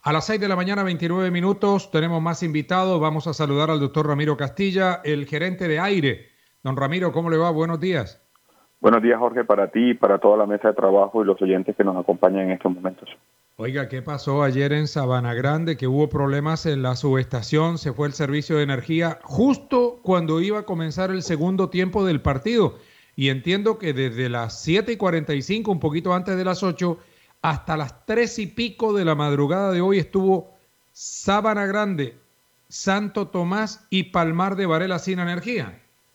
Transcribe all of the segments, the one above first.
A las 6 de la mañana, 29 minutos, tenemos más invitados. Vamos a saludar al doctor Ramiro Castilla, el gerente de Aire. Don Ramiro, ¿cómo le va? Buenos días. Buenos días, Jorge, para ti y para toda la mesa de trabajo y los oyentes que nos acompañan en estos momentos. Oiga, ¿qué pasó ayer en Sabana Grande? Que hubo problemas en la subestación, se fue el servicio de energía justo cuando iba a comenzar el segundo tiempo del partido. Y entiendo que desde las 7:45, un poquito antes de las 8, hasta las 3 y pico de la madrugada de hoy estuvo Sabana Grande, Santo Tomás y Palmar de Varela sin energía.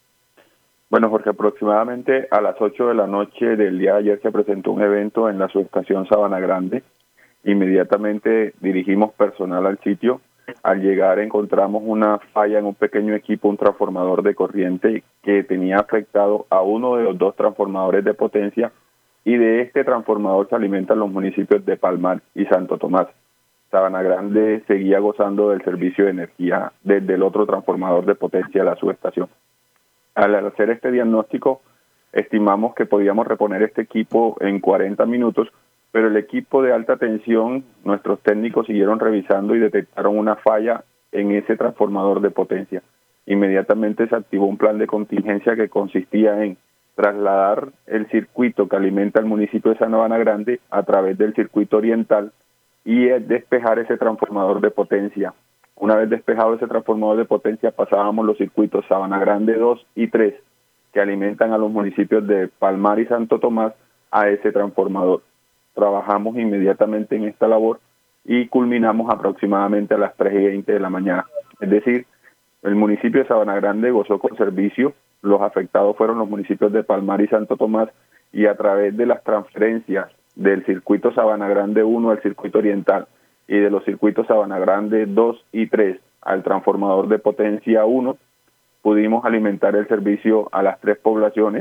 Bueno, Jorge, aproximadamente a las 8 de la noche del día de ayer se presentó un evento en la subestación Sabana Grande. Inmediatamente dirigimos personal al sitio. Al llegar encontramos una falla en un pequeño equipo, un transformador de corriente que tenía afectado a uno de los dos transformadores de potencia, y de este transformador se alimentan los municipios de Palmar y Santo Tomás. Sabana Grande seguía gozando del servicio de energía desde el otro transformador de potencia de la subestación. Al hacer este diagnóstico, estimamos que podíamos reponer este equipo en 40 minutos, pero el equipo de alta tensión, nuestros técnicos siguieron revisando y detectaron una falla en ese transformador de potencia. Inmediatamente se activó un plan de contingencia que consistía en trasladar el circuito que alimenta el municipio de Sabana Grande a través del circuito oriental y despejar ese transformador de potencia. Una vez despejado ese transformador de potencia, pasábamos los circuitos Sabana Grande 2 y 3, que alimentan a los municipios de Palmar y Santo Tomás, a ese transformador. Trabajamos inmediatamente en esta labor y culminamos aproximadamente a las 3:20 de la mañana. Es decir, el municipio de Sabana Grande gozó con servicio, los afectados fueron los municipios de Palmar y Santo Tomás, y a través de las transferencias del circuito Sabana Grande 1 al circuito oriental y de los circuitos Sabana Grande 2 y 3 al transformador de potencia 1, pudimos alimentar el servicio a las tres poblaciones.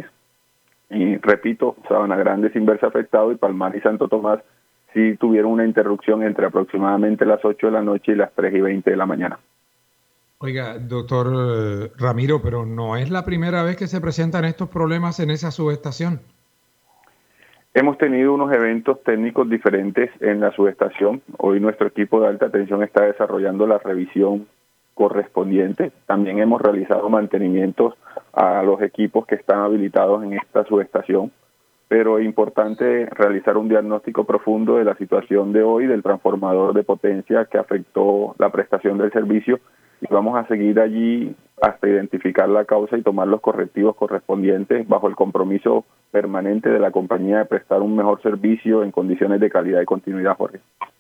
Y repito, Sabana Grande sin verse afectado, y Palmar y Santo Tomás sí tuvieron una interrupción entre aproximadamente las 8 de la noche y las 3:20 de la mañana. Oiga, doctor Ramiro, pero no es la primera vez que se presentan estos problemas en esa subestación. Hemos tenido unos eventos técnicos diferentes en la subestación. Hoy nuestro equipo de alta tensión está desarrollando la revisión correspondiente. También hemos realizado mantenimientos a los equipos que están habilitados en esta subestación, pero es importante realizar un diagnóstico profundo de la situación de hoy del transformador de potencia que afectó la prestación del servicio, y vamos a seguir allí hasta identificar la causa y tomar los correctivos correspondientes bajo el compromiso permanente de la compañía de prestar un mejor servicio en condiciones de calidad y continuidad, Jorge.